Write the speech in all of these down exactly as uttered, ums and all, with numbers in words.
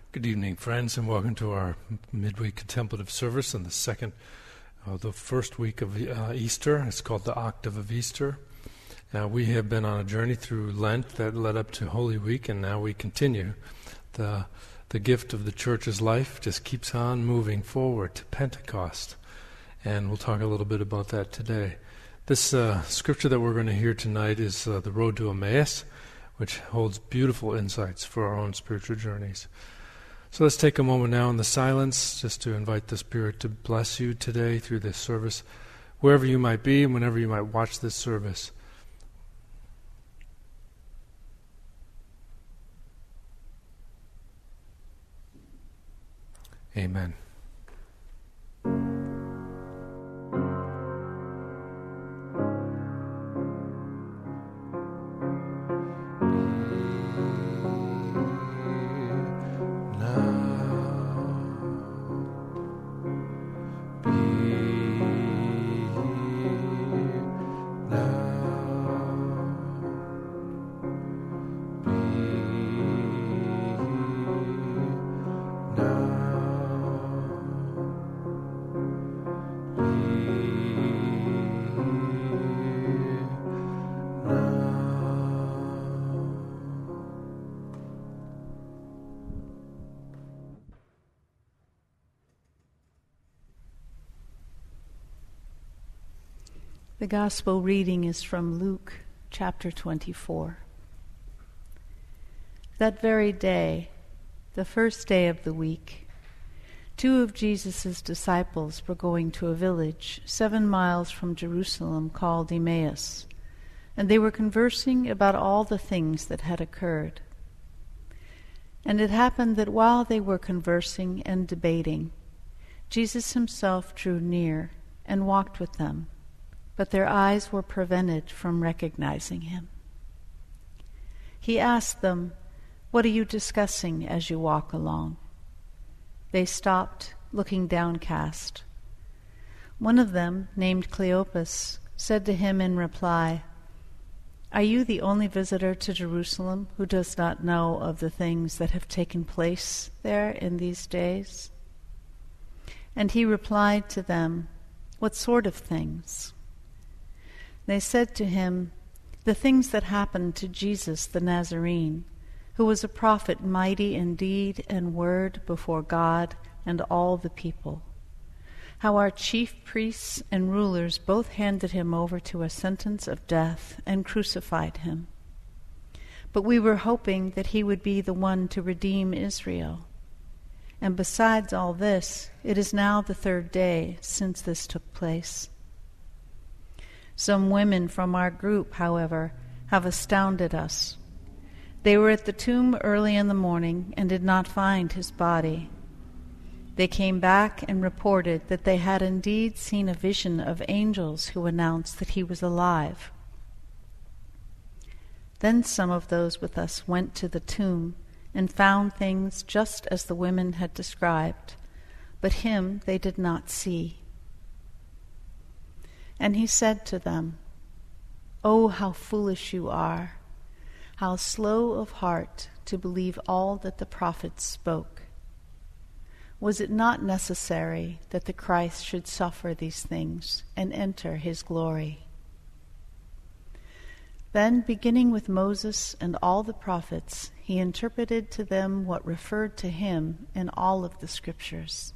Good evening, friends, and welcome to our midweek contemplative service on the second, uh, the first week of uh, Easter. It's called the Octave of Easter. Uh, we have been on a journey through Lent that led up to Holy Week, and now we continue. The the gift of the church's life just keeps on moving forward to Pentecost, and we'll talk a little bit about that today. This uh, scripture that we're going to hear tonight is uh, the Road to Emmaus, which holds beautiful insights for our own spiritual journeys. So let's take a moment now in the silence just to invite the Spirit to bless you today through this service, wherever you might be and whenever you might watch this service. Amen. The Gospel reading is from Luke chapter twenty-four. That very day, the first day of the week, two of Jesus' disciples were going to a village seven miles from Jerusalem called Emmaus, and they were conversing about all the things that had occurred. And it happened that while they were conversing and debating, Jesus himself drew near and walked with them, but their eyes were prevented from recognizing him. He asked them, "What are you discussing as you walk along?" They stopped, looking downcast. One of them, named Cleopas, said to him in reply, "Are you the only visitor to Jerusalem who does not know of the things that have taken place there in these days?" And he replied to them, "What sort of things?" They said to him, "The things that happened to Jesus the Nazarene, who was a prophet mighty in deed and word before God and all the people. How our chief priests and rulers both handed him over to a sentence of death and crucified him. But we were hoping that he would be the one to redeem Israel. And besides all this, it is now the third day since this took place. Some women from our group, however, have astounded us. They were at the tomb early in the morning and did not find his body. They came back and reported that they had indeed seen a vision of angels who announced that he was alive. Then some of those with us went to the tomb and found things just as the women had described, but him they did not see." And he said to them, "Oh, how foolish you are, how slow of heart to believe all that the prophets spoke. Was it not necessary that the Christ should suffer these things and enter his glory?" Then, beginning with Moses and all the prophets, he interpreted to them what referred to him in all of the scriptures.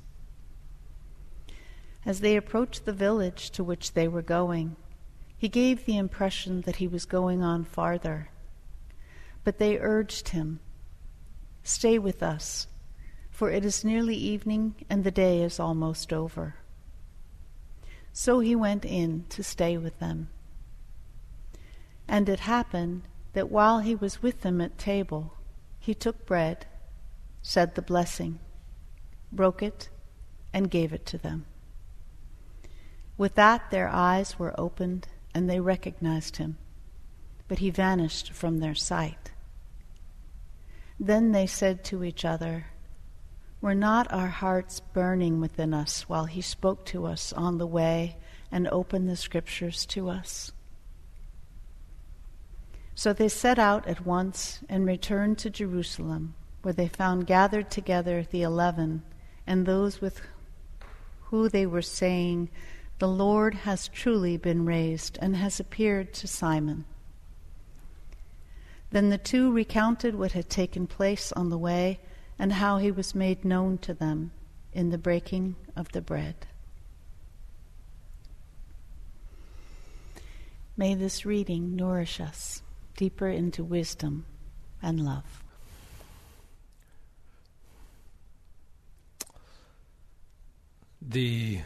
As they approached the village to which they were going, he gave the impression that he was going on farther. But they urged him, "Stay with us, for it is nearly evening and the day is almost over." So he went in to stay with them. And it happened that while he was with them at table, he took bread, said the blessing, broke it, and gave it to them. With that their eyes were opened, and they recognized him, but he vanished from their sight. Then they said to each other, "Were not our hearts burning within us while he spoke to us on the way and opened the scriptures to us?" So they set out at once and returned to Jerusalem, where they found gathered together the eleven and those with who they were saying, "The Lord has truly been raised and has appeared to Simon." Then the two recounted what had taken place on the way and how he was made known to them in the breaking of the bread. May this reading nourish us deeper into wisdom and love. The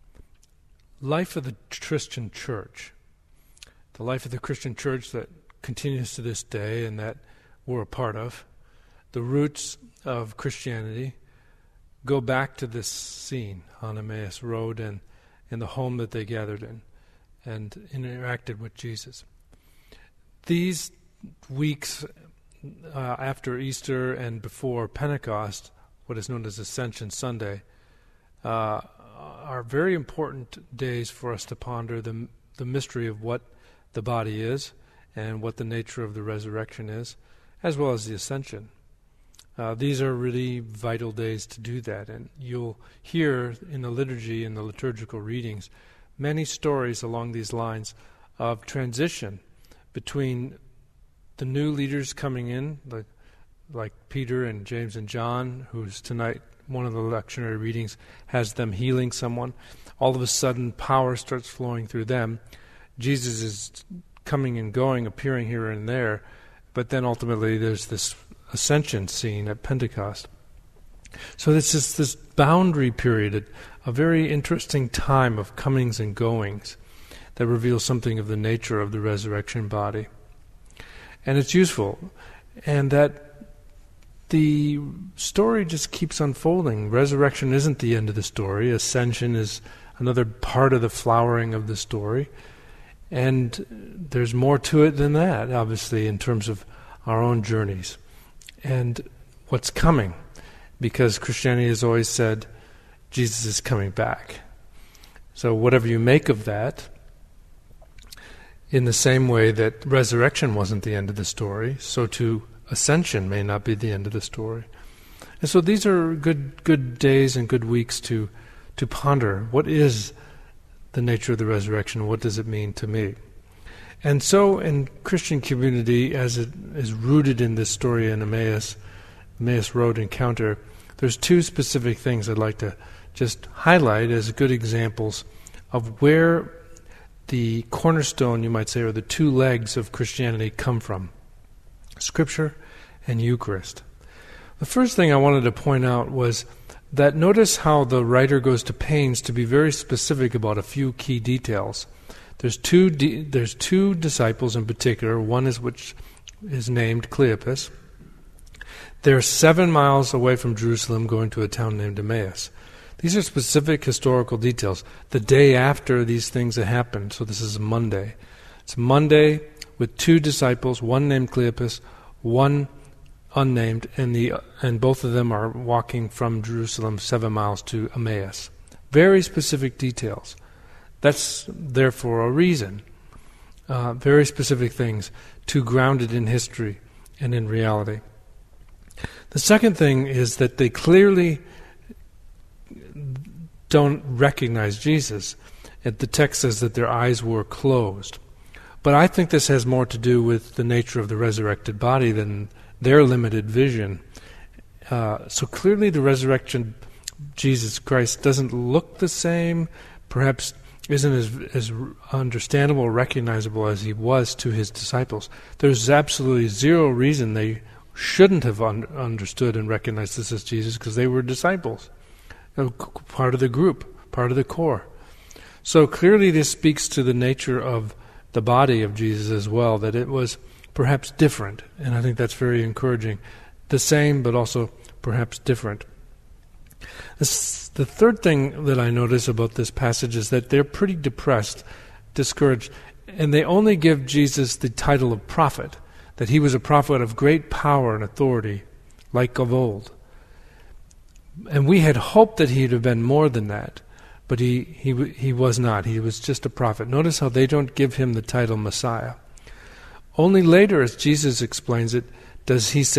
life of the Christian church, the life of the Christian church that continues to this day and that we're a part of, the roots of Christianity go back to this scene on Emmaus Road and in the home that they gathered in and interacted with Jesus. These weeks uh, after Easter and before Pentecost, what is known as Ascension Sunday, uh, are very important days for us to ponder the the mystery of what the body is and what the nature of the resurrection is, as well as the ascension. Uh, these are really vital days to do that, and you'll hear in the liturgy and the liturgical readings many stories along these lines of transition between the new leaders coming in, like, like Peter and James and John, who's tonight, one of the lectionary readings has them healing someone. All of a sudden, power starts flowing through them. Jesus is coming and going, appearing here and there, but then ultimately there's this ascension scene at Pentecost. So this is this boundary period, a very interesting time of comings and goings that reveals something of the nature of the resurrection body. And it's useful, and that the story just keeps unfolding. Resurrection isn't the end of the story. Ascension is another part of the flowering of the story. And there's more to it than that, obviously, in terms of our own journeys and what's coming. Because Christianity has always said, Jesus is coming back. So whatever you make of that, in the same way that resurrection wasn't the end of the story, so too ascension may not be the end of the story. And so these are good good days and good weeks to to ponder what is the nature of the resurrection, what does it mean to me? And so in Christian community, as it is rooted in this story in Emmaus, Emmaus Road encounter, there's two specific things I'd like to just highlight as good examples of where the cornerstone, you might say, or the two legs of Christianity come from: Scripture and Eucharist. The first thing I wanted to point out was that notice how the writer goes to pains to be very specific about a few key details. There's two di- there's two disciples in particular. One is which is named Cleopas. They're seven miles away from Jerusalem, going to a town named Emmaus. These are specific historical details. The day after these things have happened, so this is a Monday. It's Monday with two disciples, one named Cleopas, one unnamed, and the and both of them are walking from Jerusalem seven miles to Emmaus. Very specific details. That's there for a reason. Uh, very specific things, too grounded in history and in reality. The second thing is that they clearly don't recognize Jesus. And the text says that their eyes were closed. But I think this has more to do with the nature of the resurrected body than their limited vision. Uh, so clearly the resurrection Jesus Christ doesn't look the same, perhaps isn't as, as understandable, recognizable as he was to his disciples. There's absolutely zero reason they shouldn't have un- understood and recognized this as Jesus, because they were disciples, part of the group, part of the core. So clearly this speaks to the nature of the body of Jesus as well, that it was perhaps different, and I think that's very encouraging. The same, but also perhaps different. This, the third thing that I notice about this passage is that they're pretty depressed, discouraged, and they only give Jesus the title of prophet, that he was a prophet of great power and authority, like of old. And we had hoped that he'd have been more than that, but he, he, he was not. He was just a prophet. Notice how they don't give him the title Messiah. Only later, as Jesus explains it, does he say,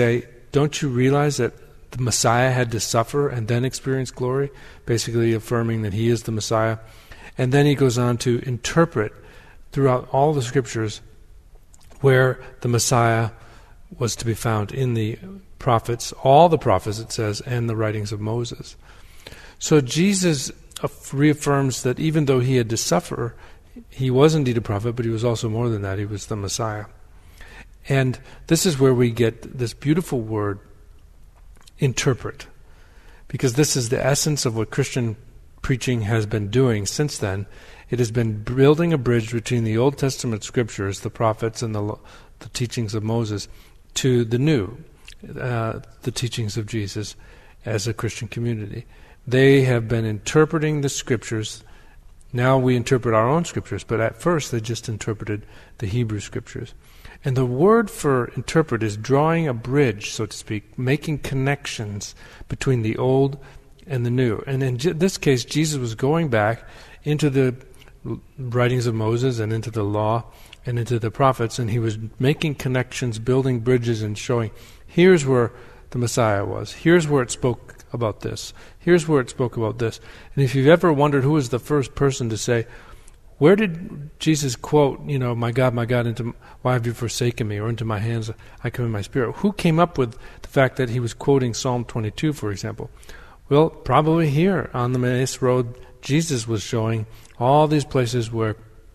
don't you realize that the Messiah had to suffer and then experience glory, basically affirming that he is the Messiah. And then he goes on to interpret throughout all the scriptures where the Messiah was to be found in the prophets, all the prophets it says, and the writings of Moses. So Jesus reaffirms that even though he had to suffer, he was indeed a prophet, but he was also more than that. He was the Messiah. And this is where we get this beautiful word, interpret, because this is the essence of what Christian preaching has been doing since then. It has been building a bridge between the Old Testament scriptures, the prophets and the, the teachings of Moses, to the new, uh, the teachings of Jesus as a Christian community. They have been interpreting the scriptures. Now we interpret our own scriptures, but at first they just interpreted the Hebrew scriptures. And the word for interpret is drawing a bridge, so to speak, making connections between the old and the new. And in j- this case, Jesus was going back into the writings of Moses and into the law and into the prophets, and he was making connections, building bridges, and showing, here's where the Messiah was. Here's where it spoke about this. Here's where it spoke about this. And if you've ever wondered who was the first person to say, where did Jesus quote, you know, my God, my God, into why have you forsaken me, or into my hands I commend my spirit? Who came up with the fact that he was quoting Psalm twenty-two, for example? Well, probably here on the Emmaus Road, Jesus was showing all these places where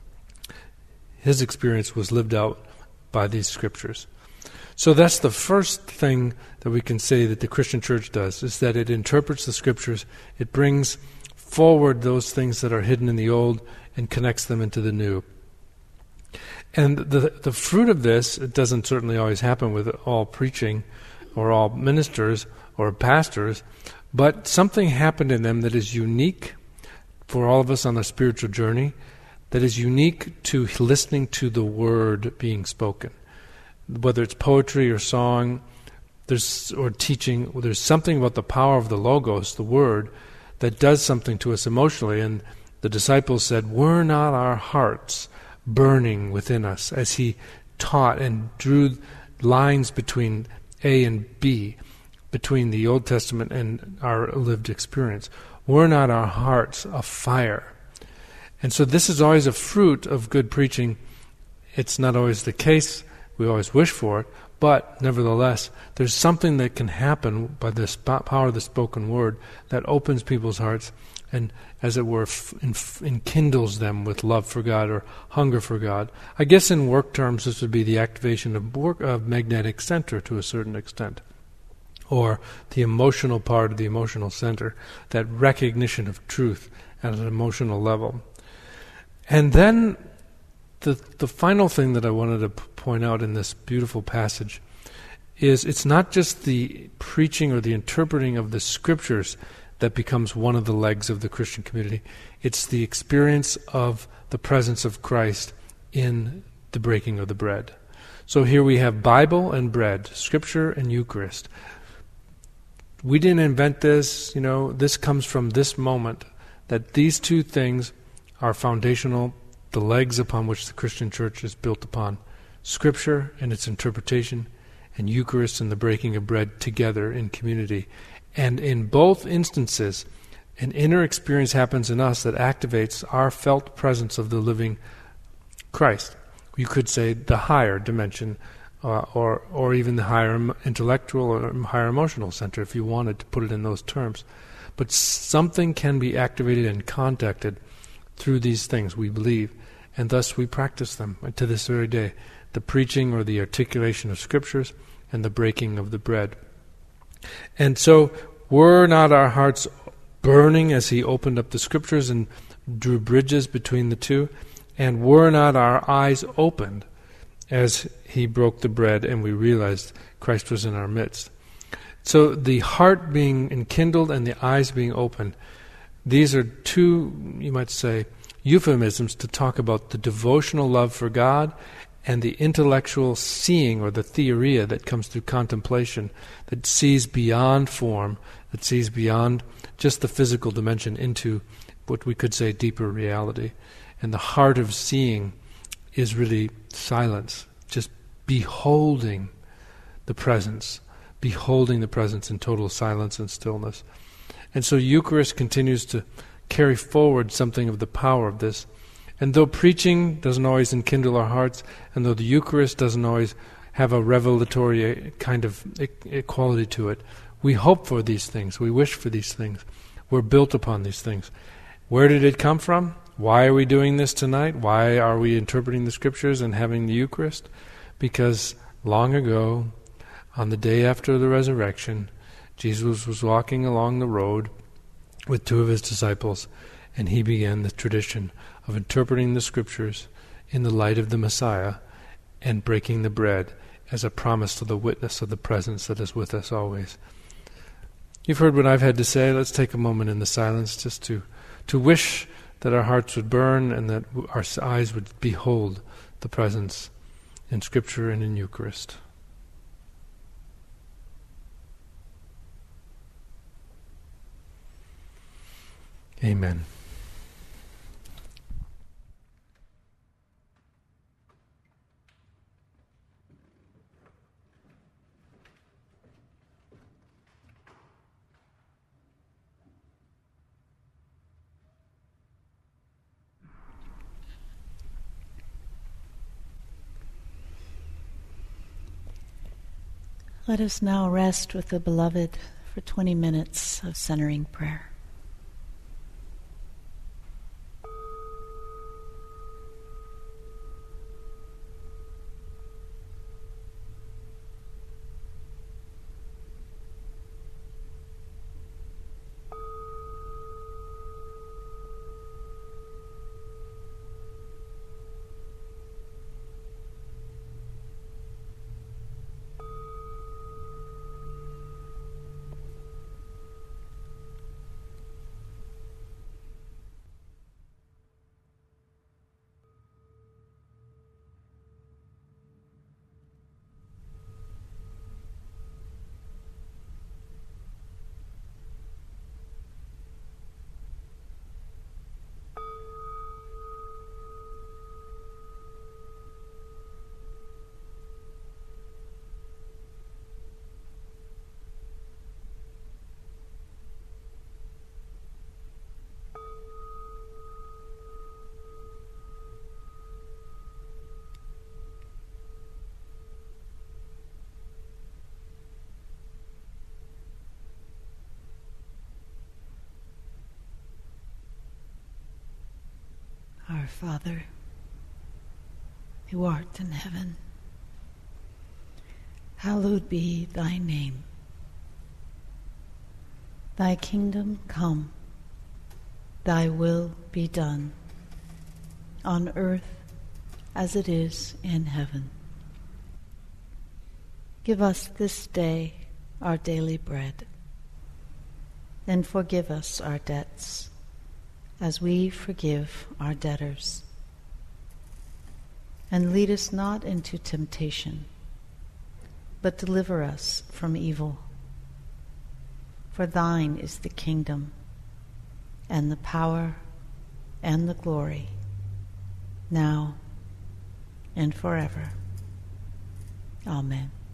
his experience was lived out by these scriptures. So that's the first thing that we can say that the Christian church does, is that it interprets the scriptures. It brings forward those things that are hidden in the old and connects them into the new. And the the fruit of this, it doesn't certainly always happen with all preaching or all ministers or pastors, but something happened in them that is unique for all of us on the spiritual journey, that is unique to listening to the word being spoken. Whether it's poetry or song, there's or teaching, there's something about the power of the Logos, the word, that does something to us emotionally. And the disciples said, were not our hearts burning within us, as he taught and drew lines between A and B, between the Old Testament and our lived experience? Were not our hearts afire? And so this is always a fruit of good preaching. It's not always the case. We always wish for it. But nevertheless, there's something that can happen by the power of the spoken word that opens people's hearts and, as it were, f- inf- enkindles them with love for God or hunger for God. I guess in work terms, this would be the activation of, work, of magnetic center to a certain extent, or the emotional part of the emotional center, that recognition of truth at an emotional level. And then the the final thing that I wanted to p- point out in this beautiful passage is it's not just the preaching or the interpreting of the scriptures that becomes one of the legs of the Christian community. It's the experience of the presence of Christ in the breaking of the bread. So here we have Bible and bread, Scripture and Eucharist. We didn't invent this, you know, this comes from this moment, that these two things are foundational, the legs upon which the Christian church is built upon. Scripture and its interpretation, and Eucharist and the breaking of bread together in community. And in both instances, an inner experience happens in us that activates our felt presence of the living Christ. You could say the higher dimension, uh, or or even the higher intellectual or higher emotional center, if you wanted to put it in those terms. But something can be activated and contacted through these things, we believe, and thus we practice them to this very day. The preaching or the articulation of scriptures and the breaking of the bread. And so, were not our hearts burning as he opened up the scriptures and drew bridges between the two? And were not our eyes opened as he broke the bread and we realized Christ was in our midst? So the heart being enkindled and the eyes being opened, these are two, you might say, euphemisms to talk about the devotional love for God and the intellectual seeing, or the theoria that comes through contemplation, that sees beyond form, that sees beyond just the physical dimension into what we could say deeper reality. And the heart of seeing is really silence, just beholding the presence, beholding the presence in total silence and stillness. And so Eucharist continues to carry forward something of the power of this. And though preaching doesn't always enkindle our hearts, and though the Eucharist doesn't always have a revelatory kind of quality to it, we hope for these things. We wish for these things. We're built upon these things. Where did it come from? Why are we doing this tonight? Why are we interpreting the Scriptures and having the Eucharist? Because long ago, on the day after the resurrection, Jesus was walking along the road with two of his disciples, and he began the tradition of interpreting the Scriptures in the light of the Messiah and breaking the bread as a promise to the witness of the presence that is with us always. You've heard what I've had to say. Let's take a moment in the silence just to, to wish that our hearts would burn and that our eyes would behold the presence in Scripture and in Eucharist. Amen. Let us now rest with the Beloved for twenty minutes of centering prayer. Our Father, who art in heaven, hallowed be thy name. Thy kingdom come, thy will be done, on earth as it is in heaven. Give us this day our daily bread, and forgive us our debts, as we forgive our debtors. And lead us not into temptation, but deliver us from evil. For thine is the kingdom, and the power, and the glory, now and forever. Amen.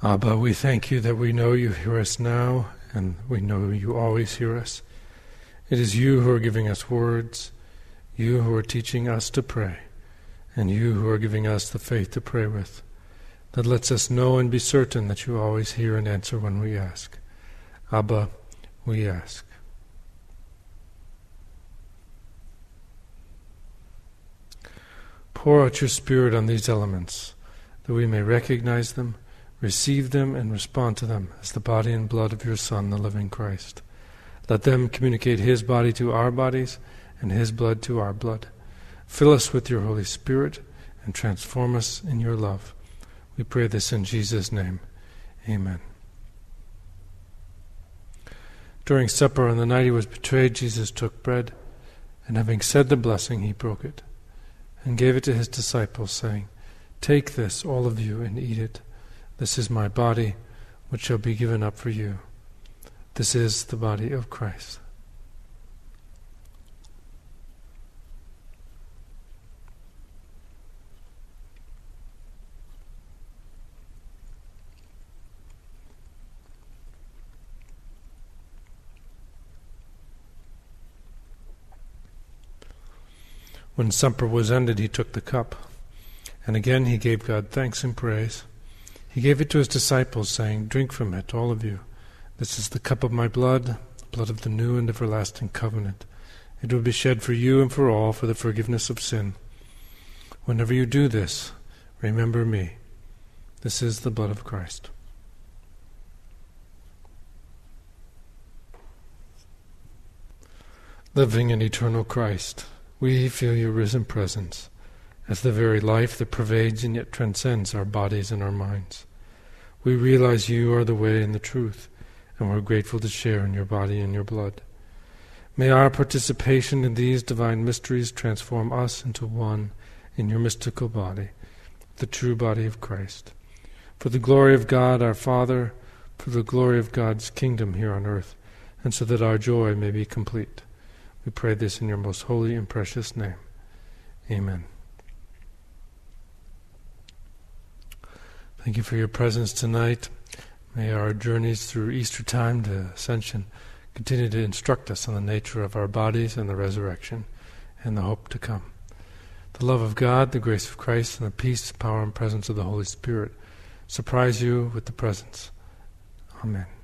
Abba, we thank you that we know you hear us now, and we know you always hear us. It is you who are giving us words, you who are teaching us to pray, and you who are giving us the faith to pray with, that lets us know and be certain that you always hear and answer when we ask. Abba, we ask. Pour out your Spirit on these elements, that we may recognize them, receive them, and respond to them as the body and blood of your Son, the living Christ. Let them communicate his body to our bodies and his blood to our blood. Fill us with your Holy Spirit and transform us in your love. We pray this in Jesus' name. Amen. During supper on the night he was betrayed, Jesus took bread, and having said the blessing, he broke it, and gave it to his disciples, saying, "Take this, all of you, and eat it. This is my body, which shall be given up for you." This is the body of Christ. When supper was ended, he took the cup, and again he gave God thanks and praise. He gave it to his disciples, saying, "Drink from it, all of you. This is the cup of my blood, the blood of the new and everlasting covenant. It will be shed for you and for all for the forgiveness of sin. Whenever you do this, remember me." This is the blood of Christ. Living in eternal Christ, we feel your risen presence as the very life that pervades and yet transcends our bodies and our minds. We realize you are the way and the truth, and we're grateful to share in your body and your blood. May our participation in these divine mysteries transform us into one in your mystical body, the true body of Christ. For the glory of God our Father, for the glory of God's kingdom here on earth, and so that our joy may be complete. We pray this in your most holy and precious name. Amen. Thank you for your presence tonight. May our journeys through Easter time to Ascension continue to instruct us on the nature of our bodies and the resurrection and the hope to come. The love of God, the grace of Christ, and the peace, power, and presence of the Holy Spirit surprise you with the presence. Amen.